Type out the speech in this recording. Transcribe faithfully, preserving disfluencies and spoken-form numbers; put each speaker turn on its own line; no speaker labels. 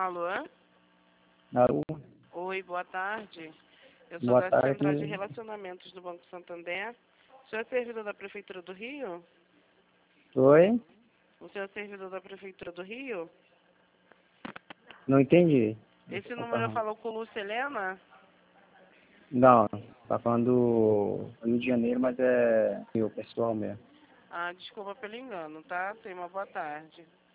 Alô?
Alô?
Oi, boa tarde. Eu sou
Boa
da
tarde.
Central de Relacionamentos do Banco Santander. O senhor é servidor da Prefeitura do Rio?
Oi?
O senhor é servidor da Prefeitura do Rio?
Não entendi.
Esse número eu falo com Lúcia Helena?
Não, tá falando do Rio de Janeiro, mas é o pessoal mesmo.
Ah, desculpa pelo engano, tá? Tenha uma boa tarde.